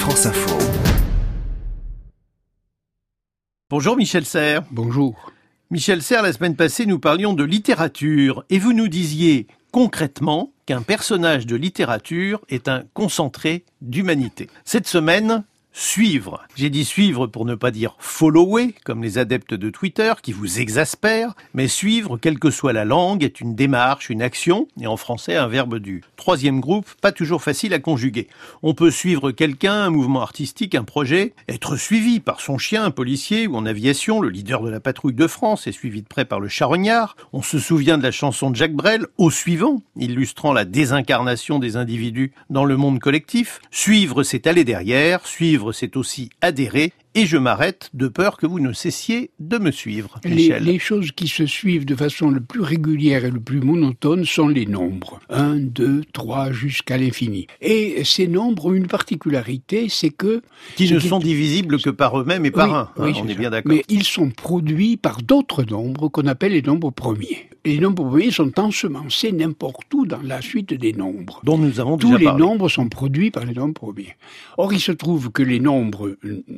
France Info. Bonjour Michel Serres. Bonjour. Michel Serres, la semaine passée, nous parlions de littérature et vous nous disiez concrètement qu'un personnage de littérature est un concentré d'humanité. Cette semaine, suivre. J'ai dit suivre pour ne pas dire follower, comme les adeptes de Twitter qui vous exaspèrent, mais suivre, quelle que soit la langue, est une démarche, une action, et en français un verbe du troisième groupe, pas toujours facile à conjuguer. On peut suivre quelqu'un, un mouvement artistique, un projet, être suivi par son chien, un policier, ou en aviation, le leader de la patrouille de France est suivi de près par le charognard. On se souvient de la chanson de Jacques Brel, Au suivant, illustrant la désincarnation des individus dans le monde collectif. Suivre, c'est aller derrière, suivre, c'est aussi adhérer, et je m'arrête de peur que vous ne cessiez de me suivre, Michel. Les choses qui se suivent de façon le plus régulière et le plus monotone sont les nombres. 1, 2, 3, jusqu'à l'infini. Et ces nombres ont une particularité, c'est que... Qui ne sont divisibles que par eux-mêmes et par un, oui, on est bien d'accord. Mais ils sont produits par d'autres nombres qu'on appelle les nombres premiers. Les nombres premiers sont ensemencés n'importe où dans la suite des nombres. Dont nous avons Tous déjà les parlé. nombres sont produits par les nombres premiers. Or, il se trouve que les nombres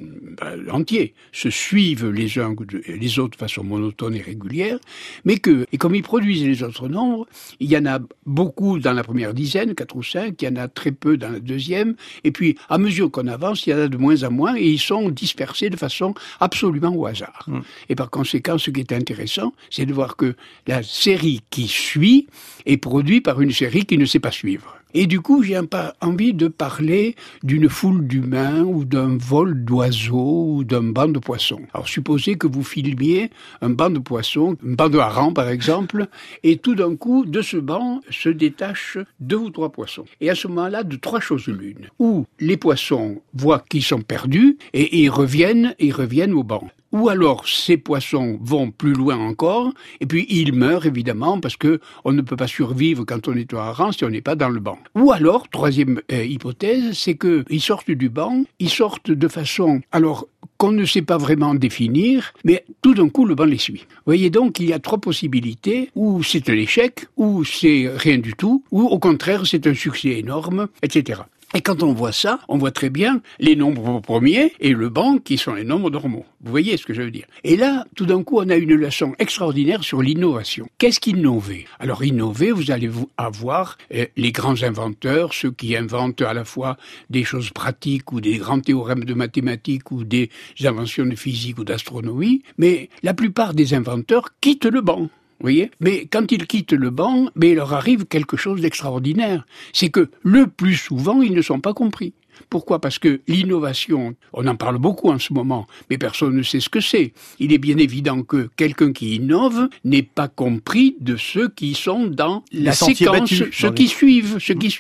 entiers se suivent les uns les autres de façon monotone et régulière, mais et comme ils produisent les autres nombres, il y en a beaucoup dans la première dizaine, 4 ou 5, il y en a très peu dans la deuxième, et puis à mesure qu'on avance, il y en a de moins en moins, et ils sont dispersés de façon absolument au hasard. Et par conséquent, ce qui est intéressant, c'est de voir que la série qui suit est produite par une série qui ne sait pas suivre. Et du coup, j'ai envie de parler d'une foule d'humains ou d'un vol d'oiseaux ou d'un banc de poissons. Alors, supposez que vous filmiez un banc de poissons, un banc de harengs par exemple, et tout d'un coup, de ce banc se détachent 2 ou 3 poissons. Et à ce moment-là, de 3 choses l'une. Ou les poissons voient qu'ils sont perdus et ils reviennent au banc. Ou alors, ces poissons vont plus loin encore, et puis ils meurent évidemment, parce que on ne peut pas survivre quand on est au hareng si on n'est pas dans le banc. Ou alors, troisième hypothèse, c'est que ils sortent du banc, ils sortent de façon, alors, qu'on ne sait pas vraiment définir, mais tout d'un coup, le banc les suit. Vous voyez donc, il y a 3 possibilités, ou c'est un échec, ou c'est rien du tout, ou au contraire, c'est un succès énorme, etc. Et quand on voit ça, on voit très bien les nombres premiers et le banc qui sont les nombres normaux. Vous voyez ce que je veux dire? Et là, tout d'un coup, on a une leçon extraordinaire sur l'innovation. Qu'est-ce qu'innover? Alors, innover, vous allez avoir les grands inventeurs, ceux qui inventent à la fois des choses pratiques ou des grands théorèmes de mathématiques ou des inventions de physique ou d'astronomie, mais la plupart des inventeurs quittent le banc. Vous voyez? Mais quand ils quittent le banc, il leur arrive quelque chose d'extraordinaire. C'est que le plus souvent, ils ne sont pas compris. Pourquoi? Parce que l'innovation, on en parle beaucoup en ce moment, mais personne ne sait ce que c'est. Il est bien évident que quelqu'un qui innove n'est pas compris de ceux qui sont dans la séquence, ceux qui suivent.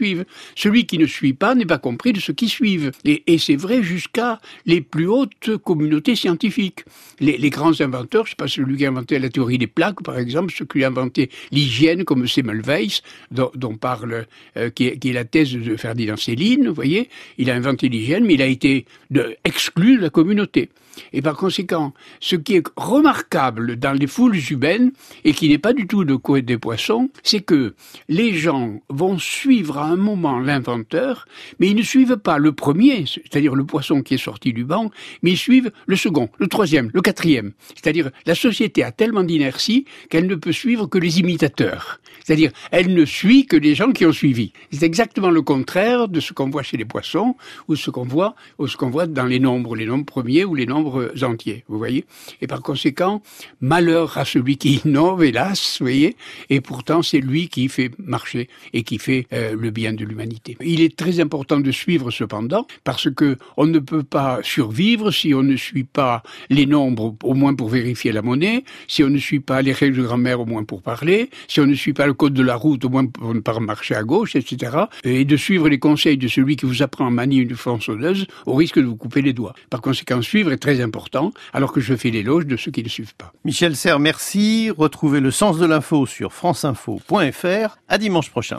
Celui qui ne suit pas n'est pas compris de ceux qui suivent. Et c'est vrai jusqu'à les plus hautes communautés scientifiques. Les grands inventeurs, je ne sais pas, celui qui a inventé la théorie des plaques, par exemple, celui qui a inventé l'hygiène, comme Semmelweis, dont parle, qui est la thèse de Ferdinand Céline, vous voyez, il a inventé l'hygiène, mais il a été exclu de la communauté. Et par conséquent, ce qui est remarquable dans les foules humaines, et qui n'est pas du tout le cas des poissons, c'est que les gens vont suivre à un moment l'inventeur, mais ils ne suivent pas le premier, c'est-à-dire le poisson qui est sorti du banc, mais ils suivent le second, le troisième, le quatrième. C'est-à-dire, la société a tellement d'inertie qu'elle ne peut suivre que les imitateurs. C'est-à-dire, elle ne suit que les gens qui ont suivi. C'est exactement le contraire de ce qu'on voit chez les poissons, ou ce qu'on voit dans les nombres premiers ou les nombres entiers, vous voyez. Et par conséquent, malheur à celui qui innove, hélas, vous voyez, et pourtant c'est lui qui fait marcher et qui fait le bien de l'humanité. Il est très important de suivre cependant, parce que on ne peut pas survivre si on ne suit pas les nombres, au moins pour vérifier la monnaie, si on ne suit pas les règles de grammaire, au moins pour parler, si on ne suit pas le code de la route, au moins pour ne pas marcher à gauche, etc. Et de suivre les conseils de celui qui vous apprend à manier une tronçonneuse, au risque de vous couper les doigts. Par conséquent, suivre est très important, alors que je fais l'éloge de ceux qui ne suivent pas. Michel Serres, merci. Retrouvez le sens de l'info sur franceinfo.fr. À dimanche prochain.